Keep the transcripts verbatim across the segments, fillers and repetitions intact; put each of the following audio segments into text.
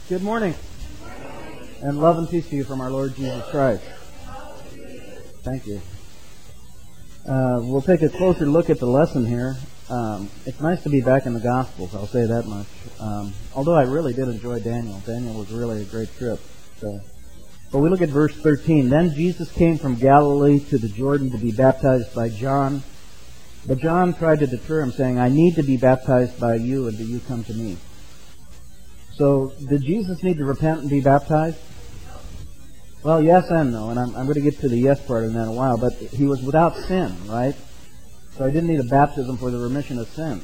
Good morning. And love and peace to you from our Lord Jesus Christ. Thank you. Uh, we'll take a closer look at the lesson here. Um, it's nice to be back in the Gospels, I'll say that much. Um, although I really did enjoy Daniel. Daniel was really a great trip. So. But we look at verse thirteen. Then Jesus came from Galilee to the Jordan to be baptized by John. But John tried to deter him, saying, I need to be baptized by you, and do you come to me? So, did Jesus need to repent and be baptized? Well, yes and no, and I'm, I'm going to get to the yes part in that in a while, but he was without sin, right? So he didn't need a baptism for the remission of sins.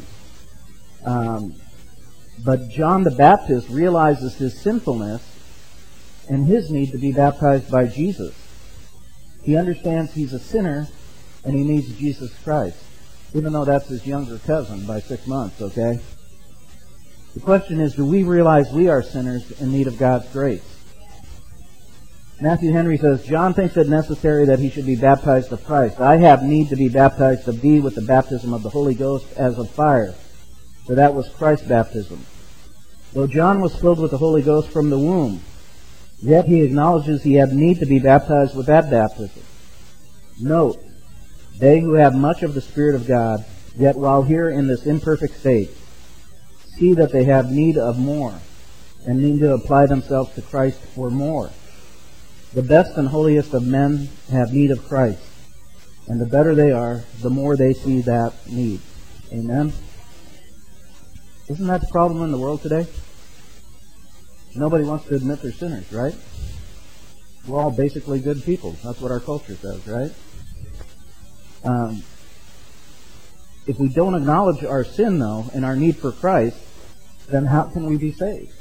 Um, but John the Baptist realizes his sinfulness and his need to be baptized by Jesus. He understands he's a sinner and he needs Jesus Christ, even though that's his younger cousin by six months, okay? The question is, do we realize we are sinners in need of God's grace? Matthew Henry says, John thinks it necessary that he should be baptized of Christ. I have need to be baptized of thee with the baptism of the Holy Ghost as of fire. For that was Christ's baptism. Though John was filled with the Holy Ghost from the womb, yet he acknowledges he had need to be baptized with that baptism. Note, they who have much of the Spirit of God, yet while here in this imperfect state, see that they have need of more, and need to apply themselves to Christ for more. The best and holiest of men have need of Christ, and the better they are, the more they see that need. Amen? Isn't that the problem in the world today? Nobody wants to admit they're sinners, right? We're all basically good people. That's what our culture says, right? Um, if we don't acknowledge our sin, though, and our need for Christ, then how can we be saved?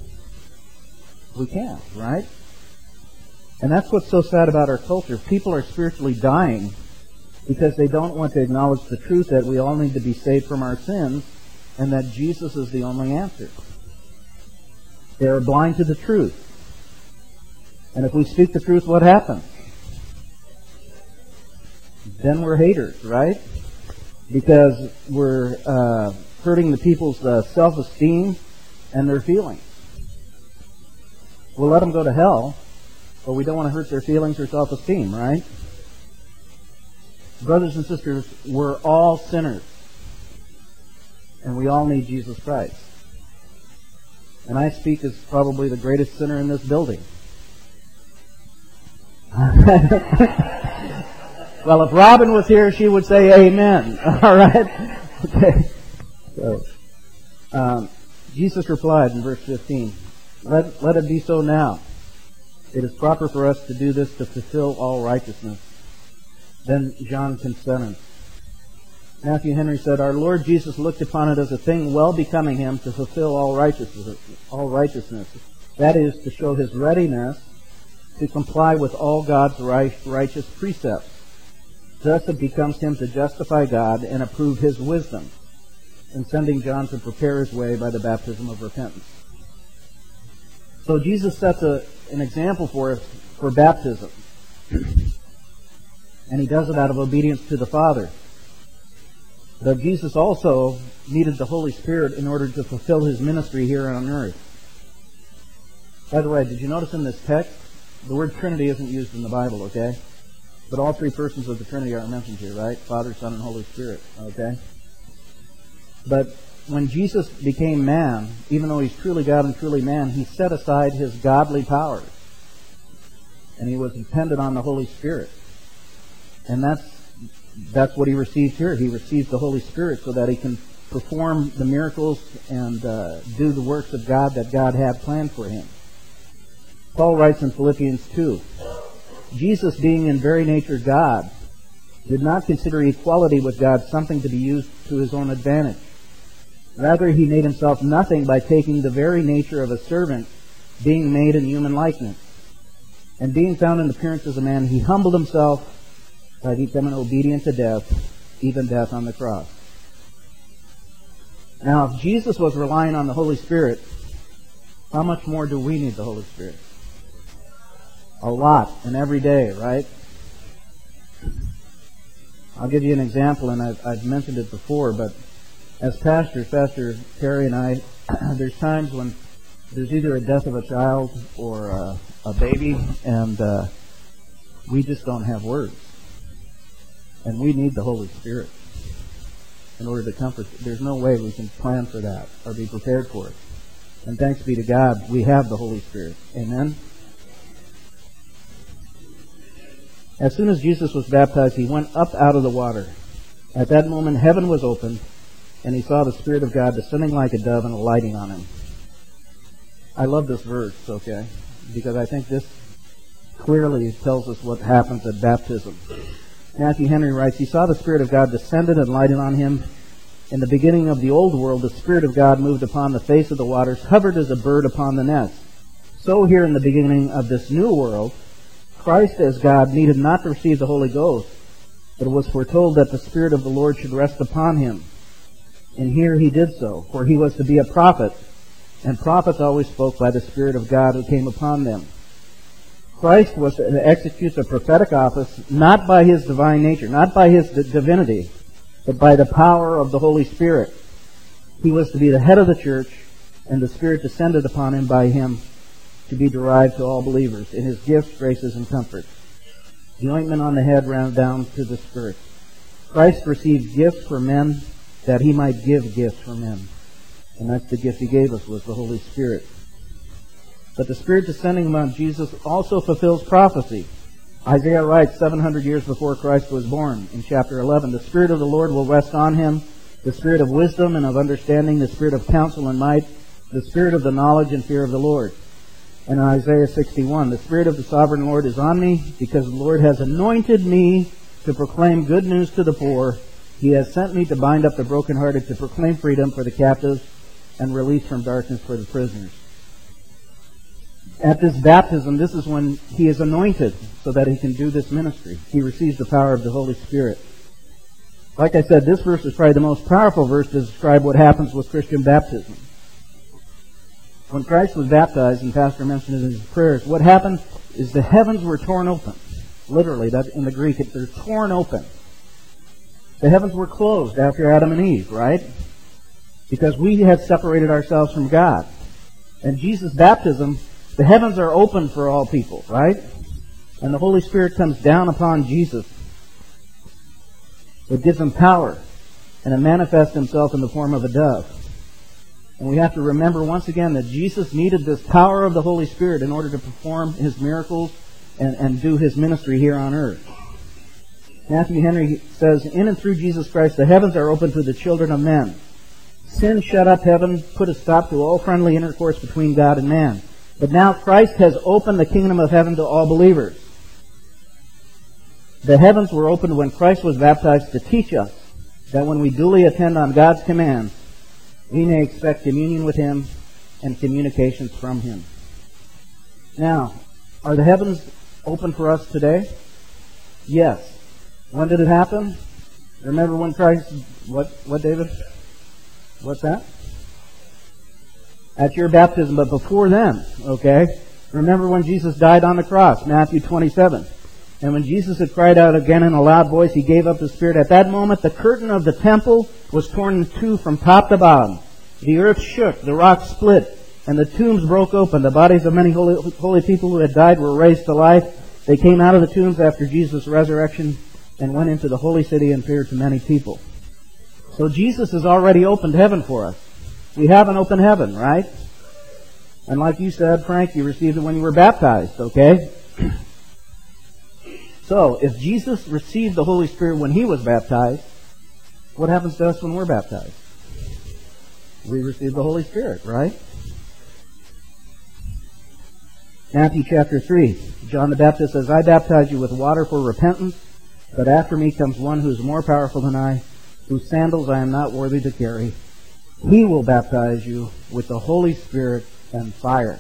We can't, right? And that's what's so sad about our culture. People are spiritually dying because they don't want to acknowledge the truth that we all need to be saved from our sins and that Jesus is the only answer. They are blind to the truth. And if we speak the truth, what happens? Then we're haters, right? Because we're uh, hurting the people's uh, self-esteem and their feelings. We'll let them go to hell, but we don't want to hurt their feelings or self-esteem, right? Brothers and sisters, we're all sinners. And we all need Jesus Christ. And I speak as probably the greatest sinner in this building. Well, if Robin was here, she would say amen. All right? Okay. So, um, Jesus replied in verse fifteen, let, let it be so now. It is proper for us to do this to fulfill all righteousness. Then John consented. Matthew Henry said, our Lord Jesus looked upon it as a thing well becoming him to fulfill all righteousness, all righteousness. That is, to show his readiness to comply with all God's right, righteous precepts. Thus it becomes him to justify God and approve his wisdom in sending John to prepare his way by the baptism of repentance. So Jesus sets a, an example for us for baptism. And he does it out of obedience to the Father. But Jesus also needed the Holy Spirit in order to fulfill his ministry here on earth. By the way, did you notice in this text, the word Trinity isn't used in the Bible, okay? But all three persons of the Trinity are mentioned here, right? Father, Son, and Holy Spirit, okay? But when Jesus became man, even though he's truly God and truly man, he set aside his godly powers. And he was dependent on the Holy Spirit. And that's that's what he received here. He received the Holy Spirit so that he can perform the miracles and uh, do the works of God that God had planned for him. Paul writes in Philippians two, Jesus, being in very nature God, did not consider equality with God something to be used to his own advantage. Rather, he made himself nothing by taking the very nature of a servant, being made in human likeness. And being found in appearance as a man, he humbled himself by becoming obedient to death, even death on the cross. Now, if Jesus was relying on the Holy Spirit, how much more do we need the Holy Spirit? A lot, and every day, right? I'll give you an example, and I've, I've mentioned it before, but as pastors, Pastor Terry and I, there's times when there's either a death of a child or a, a baby, and uh, we just don't have words. And we need the Holy Spirit in order to comfort. There's no way we can plan for that or be prepared for it. And thanks be to God, we have the Holy Spirit. Amen? As soon as Jesus was baptized, he went up out of the water. At that moment, heaven was opened, and he saw the Spirit of God descending like a dove and alighting on him. I love this verse, okay, because I think this clearly tells us what happens at baptism. Matthew Henry writes, he saw the Spirit of God descended and lighted on him. In the beginning of the old world, the Spirit of God moved upon the face of the waters, hovered as a bird upon the nest. So here in the beginning of this new world, Christ as God needed not to receive the Holy Ghost, but it was foretold that the Spirit of the Lord should rest upon him. And here he did so, for he was to be a prophet, and prophets always spoke by the Spirit of God who came upon them. Christ was to execute the prophetic office not by his divine nature, not by his divinity, but by the power of the Holy Spirit. He was to be the head of the church, and the Spirit descended upon him by him to be derived to all believers in his gifts, graces, and comforts. The ointment on the head ran down to the Spirit. Christ received gifts for men that he might give gifts for men. And that's the gift he gave us, was the Holy Spirit. But the Spirit descending upon Jesus also fulfills prophecy. Isaiah writes seven hundred years before Christ was born in chapter eleven, the Spirit of the Lord will rest on him, the Spirit of wisdom and of understanding, the Spirit of counsel and might, the Spirit of the knowledge and fear of the Lord. And in Isaiah sixty-one, the Spirit of the sovereign Lord is on me, because the Lord has anointed me to proclaim good news to the poor. He has sent me to bind up the brokenhearted, to proclaim freedom for the captives, and release from darkness for the prisoners. At this baptism, this is when he is anointed so that he can do this ministry. He receives the power of the Holy Spirit. Like I said, this verse is probably the most powerful verse to describe what happens with Christian baptism. When Christ was baptized, and Pastor mentioned it in his prayers, what happened is the heavens were torn open. Literally, that in the Greek, they're torn open. The heavens were closed after Adam and Eve, right? Because we had separated ourselves from God. And Jesus' baptism, the heavens are open for all people, right? And the Holy Spirit comes down upon Jesus. It gives him power, and it manifests himself in the form of a dove. And we have to remember once again that Jesus needed this power of the Holy Spirit in order to perform his miracles and, and do his ministry here on earth. Matthew Henry says, in and through Jesus Christ, the heavens are open to the children of men. Sin shut up heaven, put a stop to all friendly intercourse between God and man. But now Christ has opened the kingdom of heaven to all believers. The heavens were opened when Christ was baptized to teach us that when we duly attend on God's commands, we may expect communion with him and communications from him. Now, are the heavens open for us today? Yes. When did it happen? Remember when Christ... What, what David? What's that? At your baptism, but before then, okay? Remember when Jesus died on the cross, Matthew twenty-seven. And when Jesus had cried out again in a loud voice, he gave up his spirit. At that moment, the curtain of the temple was torn in two from top to bottom. The earth shook, the rocks split, and the tombs broke open. The bodies of many holy, holy people who had died were raised to life. They came out of the tombs after Jesus' resurrection and went into the holy city and appeared to many people. So Jesus has already opened heaven for us. We have an open heaven, right? And like you said, Frank, you received it when you were baptized, okay? So, if Jesus received the Holy Spirit when he was baptized, what happens to us when we're baptized? We receive the Holy Spirit, right? Matthew chapter three. John the Baptist says, I baptize you with water for repentance, but after me comes one who is more powerful than I, whose sandals I am not worthy to carry. He will baptize you with the Holy Spirit and fire.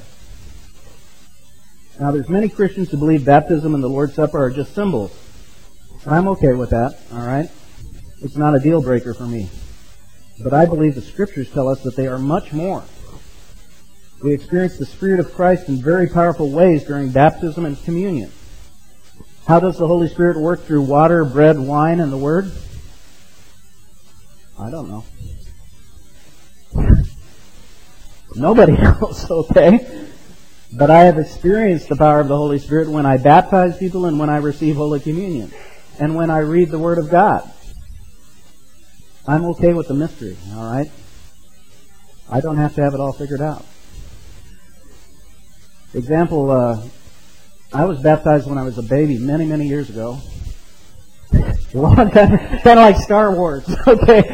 Now, there's many Christians who believe baptism and the Lord's Supper are just symbols. I'm okay with that, all right? It's not a deal breaker for me. But I believe the Scriptures tell us that they are much more. We experience the Spirit of Christ in very powerful ways during baptism and communion. How does the Holy Spirit work through water, bread, wine, and the Word? I don't know. Nobody else, okay? But I have experienced the power of the Holy Spirit when I baptize people and when I receive Holy Communion and when I read the Word of God. I'm okay with the mystery, all right? I don't have to have it all figured out. Example, uh, I was baptized when I was a baby many, many years ago. A long time, kind of like Star Wars, okay?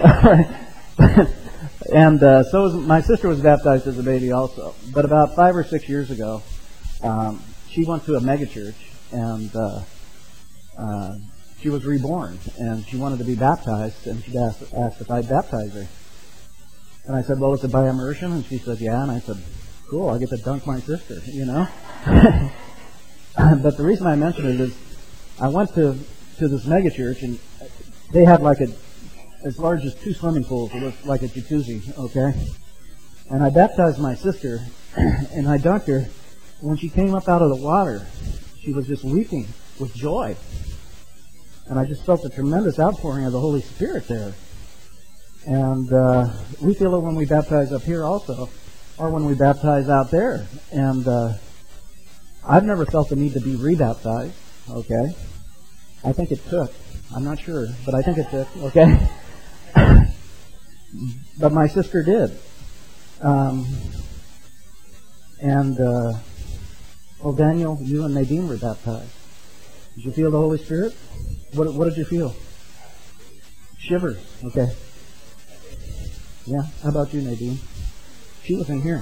And uh, so was, my sister was baptized as a baby also. But about five or six years ago, um, she went to a megachurch, and uh, uh, she was reborn, and she wanted to be baptized, and she asked, asked if I'd baptize her. And I said, well, is it by immersion? And she said, yeah. And I said, cool, I get to dunk my sister, you know? But the reason I mention it is I went to, to this megachurch, and they had like a, as large as two swimming pools. It was like a jacuzzi, okay? And I baptized my sister, and I dunked her. When she came up out of the water, she was just weeping with joy. And I just felt a tremendous outpouring of the Holy Spirit there. And uh, we feel it when we baptize up here also, or when we baptize out there. And uh, I've never felt the need to be rebaptized, okay? I think it took. I'm not sure, but I think it took, okay? But my sister did. Um, and, uh, well, Daniel, you and Nadine were baptized. Did you feel the Holy Spirit? What, what did you feel? Shivers, okay. Yeah, how about you, Nadine? She was in here.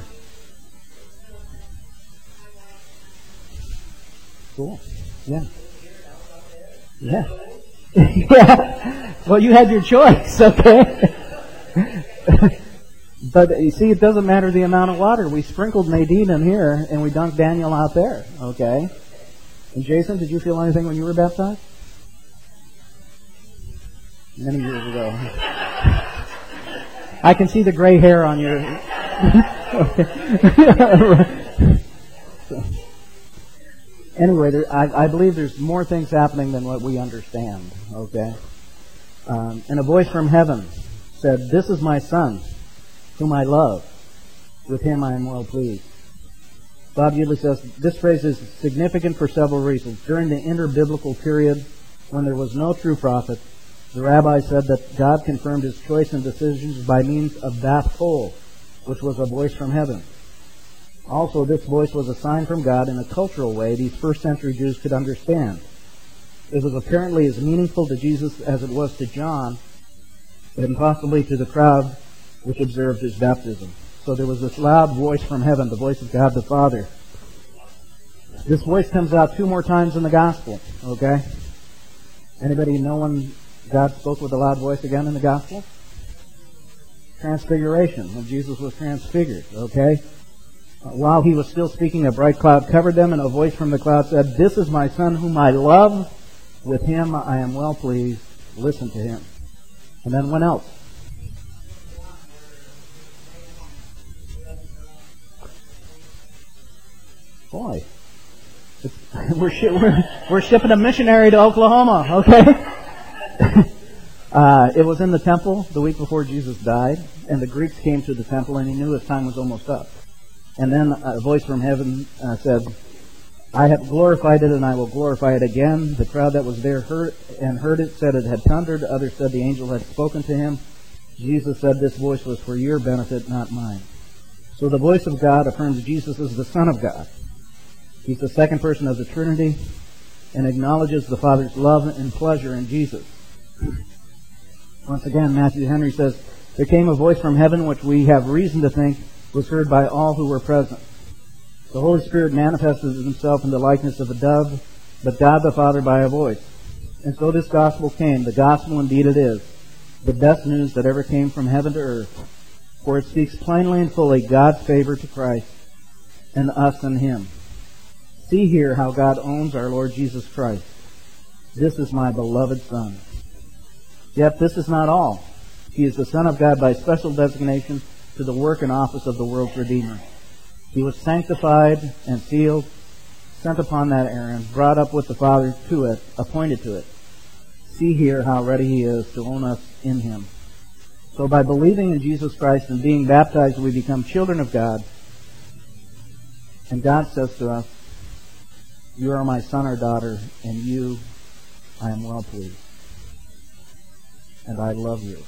Cool. Yeah. Yeah. Yeah. Well, you had your choice, okay? But you see, it doesn't matter the amount of water. We sprinkled Nadine in here, and we dunked Daniel out there, okay? And Jason, did you feel anything when you were baptized? Many years ago. I can see the gray hair on your... so, anyway, there, I, I believe there's more things happening than what we understand, okay? Um, and a voice from heaven said, "This is my son, whom I love. With him I am well pleased." Bob Udley says, this phrase is significant for several reasons. During the interbiblical period, when there was no true prophet, the rabbi said that God confirmed his choice and decisions by means of Bath Kol, which was a voice from heaven. Also, this voice was a sign from God in a cultural way these first century Jews could understand. It was apparently as meaningful to Jesus as it was to John, and possibly to the crowd which observed his baptism. So there was this loud voice from heaven, the voice of God the Father. This voice comes out two more times in the Gospel, okay? Anybody know when God spoke with a loud voice again in the Gospel? Transfiguration, when Jesus was transfigured, okay? Uh, while he was still speaking, a bright cloud covered them, and a voice from the cloud said, "This is my Son whom I love. With him I am well pleased. Listen to him." And then when else? Boy, we're, shi- we're, we're shipping a missionary to Oklahoma, okay? uh, it was in the temple the week before Jesus died, and the Greeks came to the temple, and he knew his time was almost up. And then a voice from heaven uh, said, "I have glorified it, and I will glorify it again." The crowd that was there heard and heard it said it had thundered. Others said the angel had spoken to him. Jesus said, "This voice was for your benefit, not mine." So the voice of God affirms Jesus as the Son of God. He's the second person of the Trinity and acknowledges the Father's love and pleasure in Jesus. Once again, Matthew Henry says, "There came a voice from heaven which we have reason to think was heard by all who were present. The Holy Spirit manifested himself in the likeness of a dove, but God the Father by a voice. And so this gospel came. The gospel indeed it is, the best news that ever came from heaven to earth. For it speaks plainly and fully God's favor to Christ and us and him. See here how God owns our Lord Jesus Christ. This is my beloved Son." Yet this is not all. He is the Son of God by special designation to the work and office of the world's Redeemer. He was sanctified and sealed, sent upon that errand, brought up with the Father to it, appointed to it. See here how ready he is to own us in him. So by believing in Jesus Christ and being baptized, we become children of God. And God says to us, you are my son or daughter, and you I am well pleased. And I love you.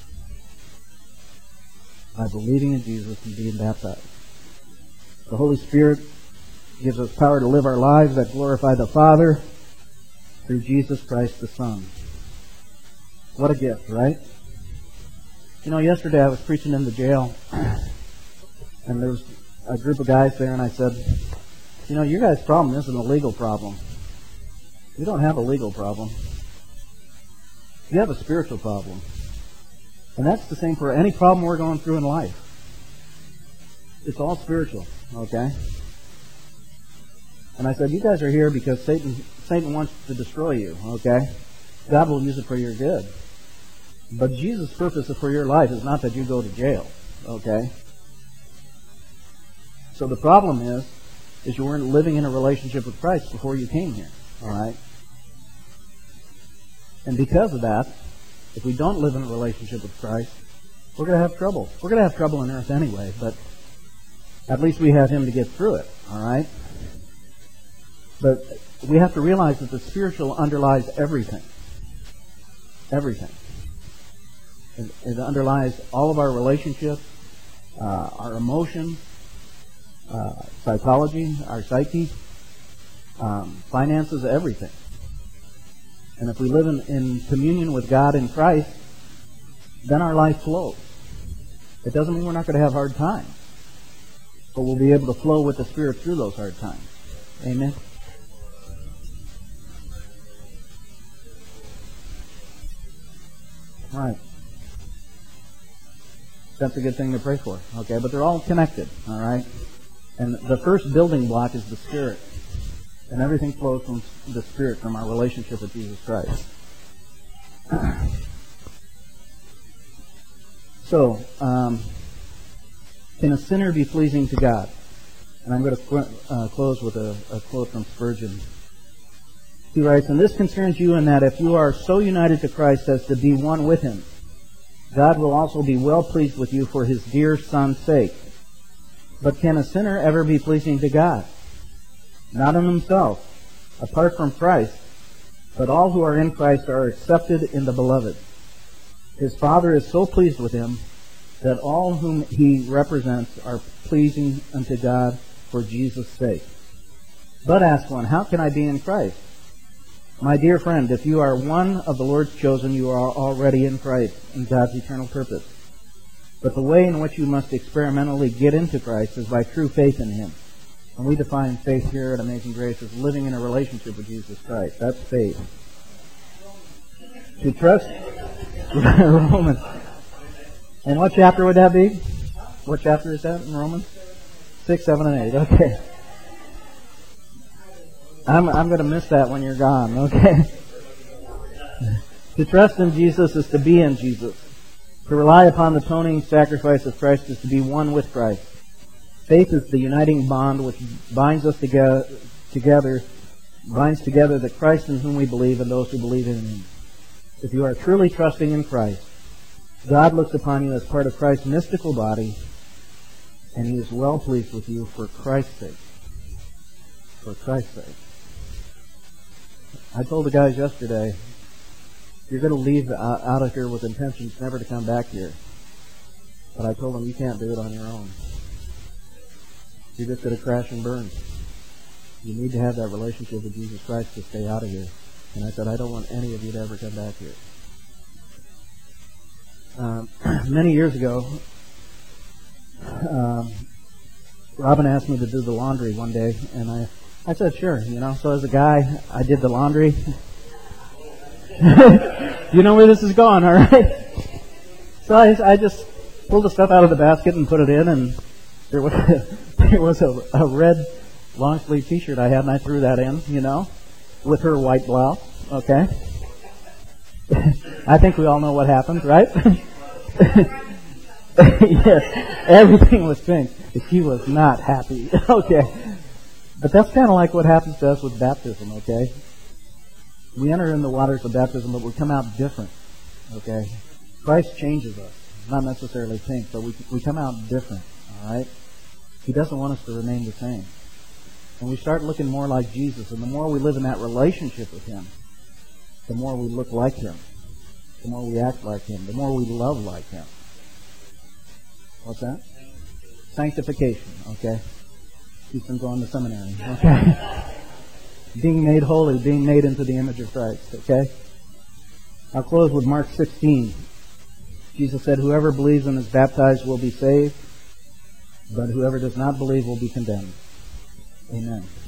By believing in Jesus and being baptized. The Holy Spirit gives us power to live our lives that glorify the Father through Jesus Christ the Son. What a gift, right? You know, yesterday I was preaching in the jail, and there was a group of guys there, and I said, you know, your guys' problem isn't a legal problem. You don't have a legal problem. You have a spiritual problem. And that's the same for any problem we're going through in life. It's all spiritual, okay? And I said, you guys are here because Satan Satan wants to destroy you, okay? God will use it for your good. But Jesus' purpose for your life is not that you go to jail, okay? So the problem is, is you weren't living in a relationship with Christ before you came here, all right? And because of that, if we don't live in a relationship with Christ, we're going to have trouble. We're going to have trouble on earth anyway, but at least we have Him to get through it, all right? But we have to realize that the spiritual underlies everything. Everything. It, it underlies all of our relationships, uh, our emotions, uh, psychology, our psyche, um, finances, everything. And if we live in, in communion with God in Christ, then our life flows. It doesn't mean we're not going to have hard times, but we'll be able to flow with the Spirit through those hard times. Amen? All right. That's a good thing to pray for, okay? But they're all connected, all right? And the first building block is the Spirit. And everything flows from the Spirit, from our relationship with Jesus Christ. So, um, can a sinner be pleasing to God? And I'm going to qu- uh, close with a, a quote from Spurgeon. He writes, and this concerns you in that if you are so united to Christ as to be one with Him, God will also be well pleased with you for His dear Son's sake. But can a sinner ever be pleasing to God? Not in himself, apart from Christ, but all who are in Christ are accepted in the Beloved. His Father is so pleased with him that all whom He represents are pleasing unto God for Jesus' sake. But ask one, how can I be in Christ? My dear friend, if you are one of the Lord's chosen, you are already in Christ, in God's eternal purpose. But the way in which you must experimentally get into Christ is by true faith in Him. And we define faith here at Amazing Grace as living in a relationship with Jesus Christ. That's faith. To trust Romans. And what chapter would that be? What chapter is that in Romans? Six, seven, and eight. Okay. I'm I'm going to miss that when you're gone. Okay. To trust in Jesus is to be in Jesus. To rely upon the atoning sacrifice of Christ is to be one with Christ. Faith is the uniting bond which binds us together, together, binds together the Christ in whom we believe and those who believe in Him. If you are truly trusting in Christ, God looks upon you as part of Christ's mystical body, and He is well pleased with you for Christ's sake. For Christ's sake. I told the guys yesterday, you're going to leave out of here with intentions never to come back here. But I told them you can't do it on your own. You're just going to crash and burn. You need to have that relationship with Jesus Christ to stay out of here. And I said, I don't want any of you to ever come back here. Um, many years ago, um, Robin asked me to do the laundry one day, and I, I said, sure, you know. So as a guy, I did the laundry. You know where this is going, all right? So I, I just pulled the stuff out of the basket and put it in, and there was, there was a, a red long-sleeve T-shirt I had, and I threw that in, you know, with her white blouse, okay? I think we all know what happened, right? Yes, everything was pink. She was not happy, okay? But that's kind of like what happens to us with baptism, okay? We enter in the waters of baptism, but we come out different, okay? Christ changes us, not necessarily pink, but we we come out different, all right? He doesn't want us to remain the same. And we start looking more like Jesus, and the more we live in that relationship with Him, the more we look like Him, the more we act like Him, the more we love like Him. What's that? Sanctification, okay? Keeps them going to seminary, okay? Being made holy, being made into the image of Christ, okay? I'll close with Mark sixteen. Jesus said, whoever believes and is baptized will be saved, but whoever does not believe will be condemned. Amen.